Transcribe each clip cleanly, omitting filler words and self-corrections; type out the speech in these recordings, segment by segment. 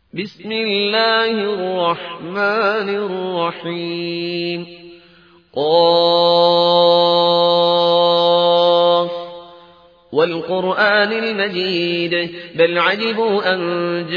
بسم الله الرحمن الرحيم. قاف والقرآن المجيد بل عجبوا أن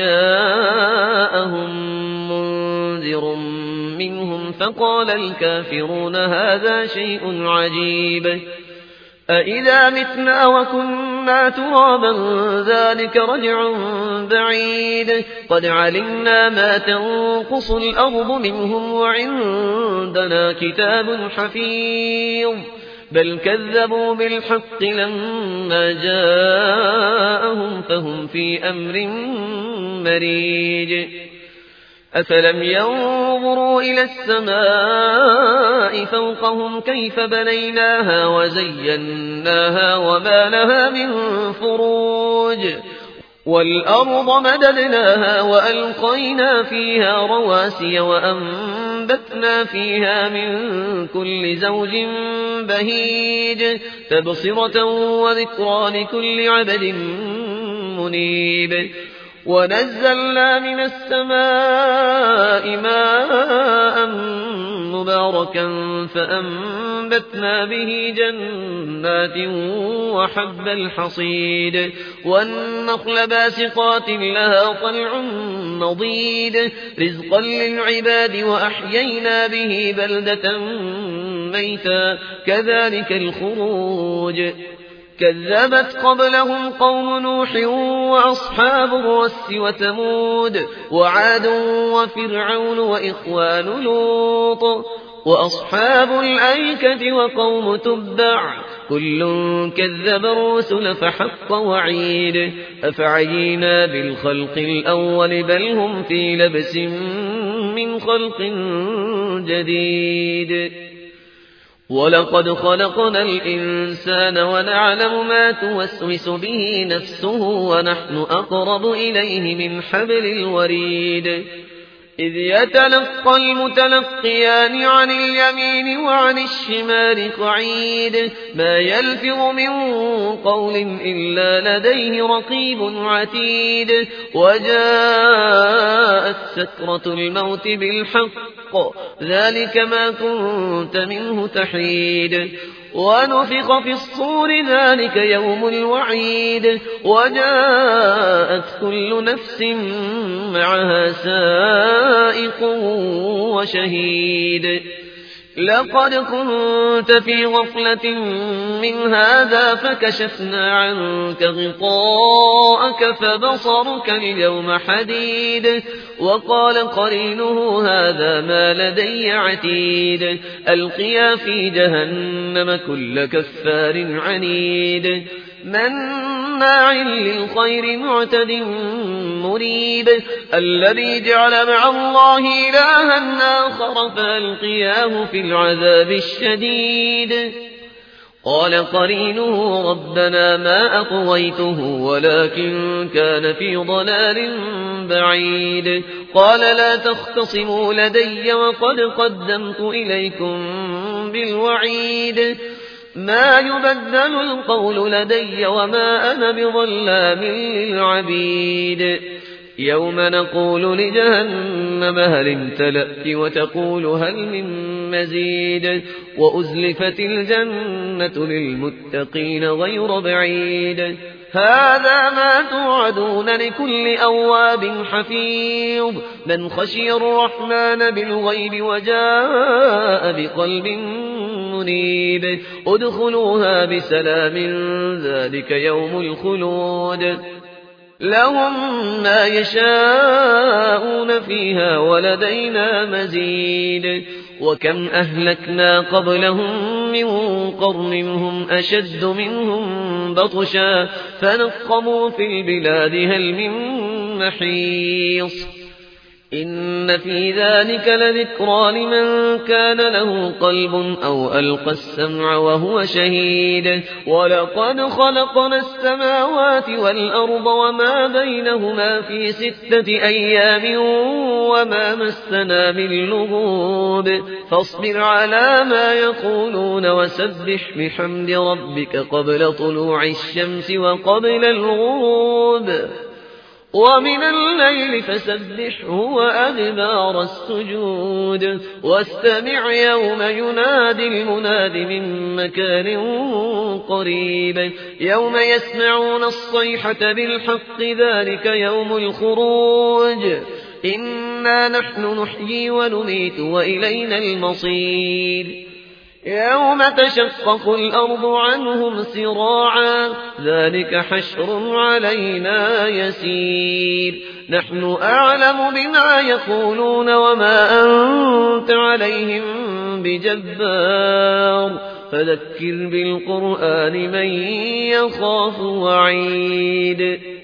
جاءهم منذر منهم فقال الكافرون هذا شيء عجيب أإذا متنا وكنا ترابا ذلك رجع بعيد قد علمنا ما تنقص الأرض منهم وعندنا كتاب حفيظ بل كذبوا بالحق لما جاءهم فهم في أمر مريج أفلم ينظروا إلى السماء فوقهم كيف بنيناها وزيناها وما لها من فروج والأرض مددناها وألقينا فيها رواسي وأنبتنا فيها من كل زوج بهيج تبصرة وذكرى لكل عبد منيب ونزلنا من السماء ماء مباركا فأنبتنا به جنات وحب الحصيد والنخل باسقات لها طلع نضيد رزقا للعباد وأحيينا به بلدة ميتا كذلك الخروج كذبت قبلهم قوم نوح وأصحاب الرس وثمود وعاد وفرعون وإخوان لوط وأصحاب الأيكة وقوم تبع كل كذب الرسل فحق وعيد أفعينا بالخلق الأول بل هم في لبس من خلق جديد ولقد خلقنا الإنسان ونعلم ما توسوس به نفسه ونحن أقرب إليه من حبل الوريد إذ يتلقى المتلقيان عن اليمين وعن الشمال قعيد ما يلفظ من قول إلا لديه رقيب عتيد وجاءت سكرة الموت بالحق ذلك ما كنت منه تحيد ونفخ في الصور ذلك يوم الوعيد وجاءت كل نفس معها سائق وشهيد لقد كنت في غفلة من هذا فكشفنا عنك غطاءك فبصرك اليوم حديد وقال قرينه هذا ما لدي عتيد ألقيا في جهنم كل كفار عنيد مناع للخير معتد مريب الذي جعل مع الله إلها آخر فألقياه في العذاب الشديد قال قرينه ربنا ما أطويته ولكن كان في ضلال بعيد قال لا تختصموا لدي وقد قدمت إليكم بالوعيد ما يبدل القول لدي وما أنا بظلام للعبيد يوم نقول لجهنم هل امتلأت وتقول هل من مزيد وأزلفت الجنة للمتقين غير بعيد هذا ما توعدون لكل أواب حفيظ من خشي الرحمن بالغيب وجاء بقلب منيب ادخلوها بسلام ذلك يوم الخلود لهم ما يشاءون فيها ولدينا مزيد وكم أهلكنا قبلهم من قرن هم أشد منهم بطشا فنقموا في البلاد هل من محيص إن في ذلك لذكرى لمن كان له قلب أو ألقى السمع وهو شهيد ولقد خلقنا السماوات والأرض وما بينهما في 6 أيام وما مسنا من لغوب فاصبر على ما يقولون وسبح بحمد ربك قبل طلوع الشمس وقبل الغروب ومن الليل فسبحه وأدبار السجود واستمع يوم ينادي المناد من مكان قريب يوم يسمعون الصيحة بالحق ذلك يوم الخروج إنا نحن نحيي ونميت وإلينا المصير يوم تشقق الأرض عنهم سراعا ذلك حشر علينا يسير نحن أعلم بما يقولون وما أنت عليهم بجبار فذكر بالقرآن من يخاف وعيد